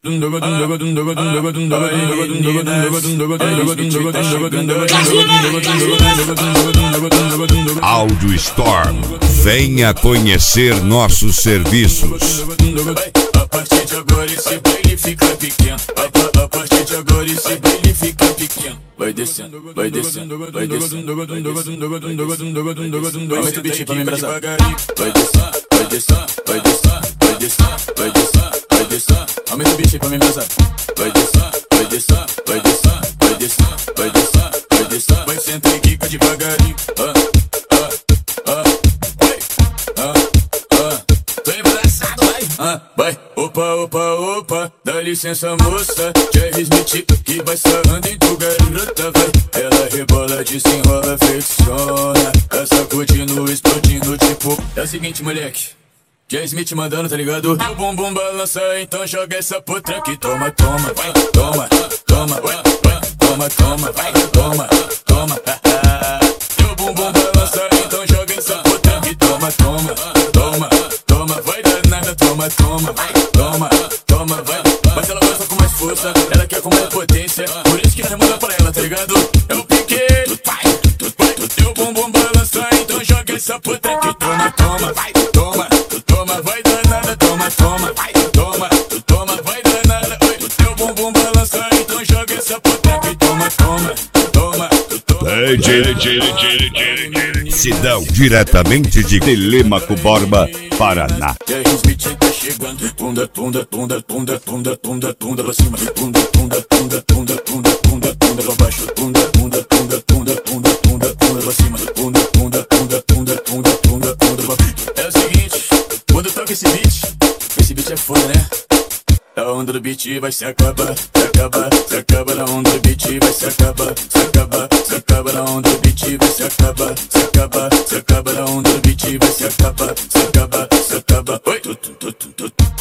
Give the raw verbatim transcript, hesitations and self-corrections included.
Audio Storm, venha conhecer nossos serviços. A partir de agora esse baile fica pequeno. A, a partir de agora esse baile fica pequeno. Vai descendo, vai descendo, vai descendo, vai descendo, vai descendo, vai descendo. Aumenta o beat pra me embrasar. Vai descendo, vai descendo, vai descendo, vai descendo, vai descendo, vai descendo. Aumenta o beat pra me embrasar. Vai descendo, vai descendo, vai descendo, vai descendo, vai descendo, vai descendo. Vai senta e quica devagarinho. Ah, ah, ah, vai, ah, ah. Vem embraçado, vai, ah, vai. Opa, opa, opa, dá licença moça, Jerry Smith que vai sarrando em tu garota, vai. Ela rebola, desenrola, flexiona, tá sacudindo, explodindo, tipo. É o seguinte, moleque, Jerry Smith mandando, tá ligado? Teu bumbum balança, então joga essa potranca e toma, toma, vai, toma, toma, vai, vai, toma, toma, vai, toma, toma, teu bumbum balança, então joga essa potranca e toma, toma, toma, toma, vai danada, toma, toma, vai, toma, toma, vai. Mas ela gosta com mais força, ela quer com mais potência, por isso que nós manda pra ela, tá ligado? É o pique, vai, vai, teu bumbum balança, então joga essa potranca e toma, toma, vai, toma, toma, vai danada, toma, toma, vai, toma, toma, vai danada, oi, teu bumbum balança, então joga essa potranca e toma, toma, toma, toma. Sidão, diretamente de Telêmaco Borba, Paraná. Jerry Smith tá chegando, tunda, tunda, tunda, tunda, tunda, tunda, tunda pra cima, tunda, tunda, tunda, tunda, tunda, tunda, tunda pra baixo, tunda, tunda, tunda, tunda, tunda, tunda, tunda pra cima, tunda, tunda, tunda, tunda, tunda, tunda, tunda pra baixo. É o seguinte, quando toca esse beat, esse beat é foda, né? A onda do beat vai se acabar, se acabar, se acaba na onda do beat, vai se acabar, se acabar, se acaba na onda do beat, vai se acabar, se acabar, se acaba na onda do beat, vai se acabar, se acabar, se acaba. Oi, tu, tu, tu, tu, tu.